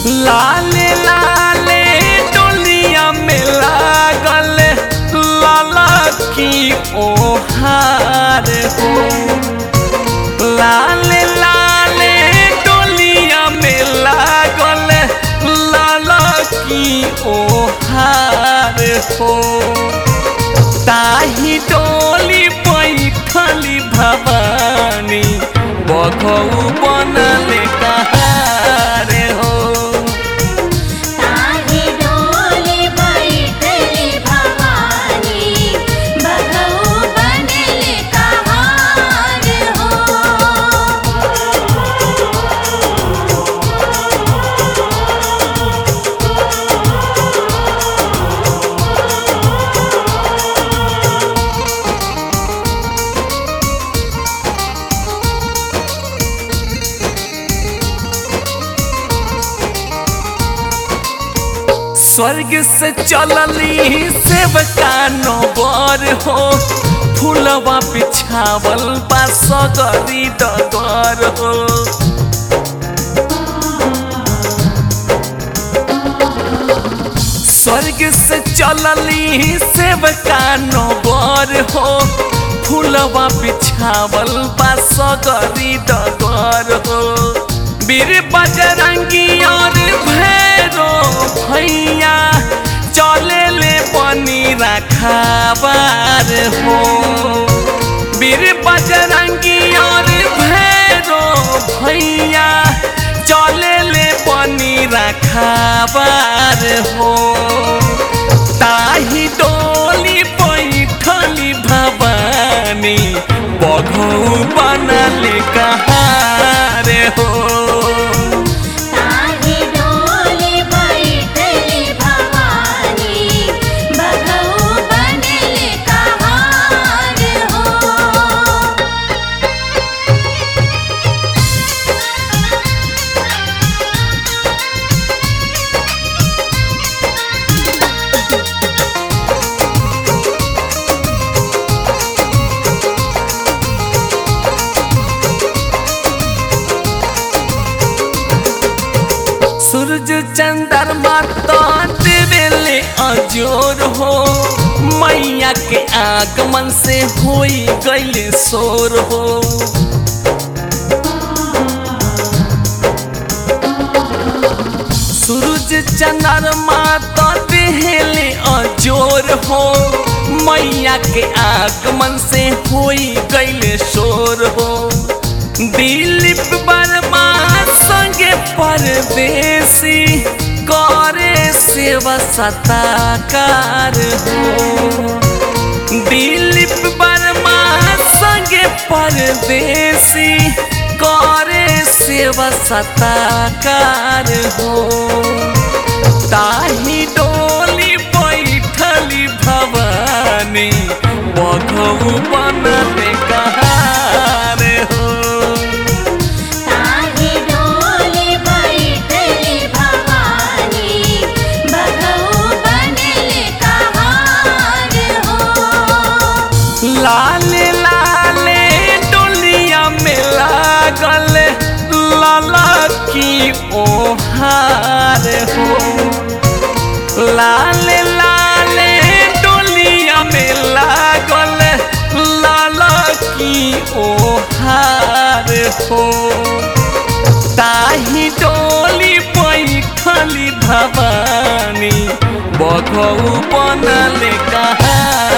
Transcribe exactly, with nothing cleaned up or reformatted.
लाले लाले डोलिया में लागल लाला की ओहार हो। लाले लाले डोलिया में लागल लाला की ओहार हो। ताही डोली बैठली भवानी बघऊ बनल कहार हो। ताही डोली बैठली भवानी बघऊ बनल कहार हो। स्वर्ग से चलली सेवका नौबर हो। फूलवा बिछावल बा सगरी डगर हो। स्वर्ग से चलली सेवका नौबर हो। फूलवा बिछावल बा सगरी डगर हो। वीर बजरंगी और भैरो भैया चले ले बनी रखावार हो। वीर बजरंगी और भैरो भैया चले ले बनी रखावार हो। ताही डोली बैठली भवानी बघऊ बनल कहार हो। ताही डोली बैठली भवानी बघऊ बनल कहार हो। सूरज चंद्रमा तो देवेले अजोर हो। मैया के आगमन से होई गइले शोर हो। सूरज चंद्रमा तो देवेले अजोर हो। मैया के आगमन से होई गइले शोर हो। दिलीप वर्मा संगे परदेसी करे सेवा सताकार हो। दिलीप वर्मा संगे परदेसी करे सेवा सताकार हो। ताही डोली बैठली भवानी बघऊ बनल कहार हो। ताही डोली बैठली भवानी बघऊ बनल कहार हो। लाले लाले डोलिया में लागल लाला की ओहार हो। लाले लाले डोलिया में लागल लाला की ओहार हो। ताही डोली बैठली भवानी बघऊ बनल कहार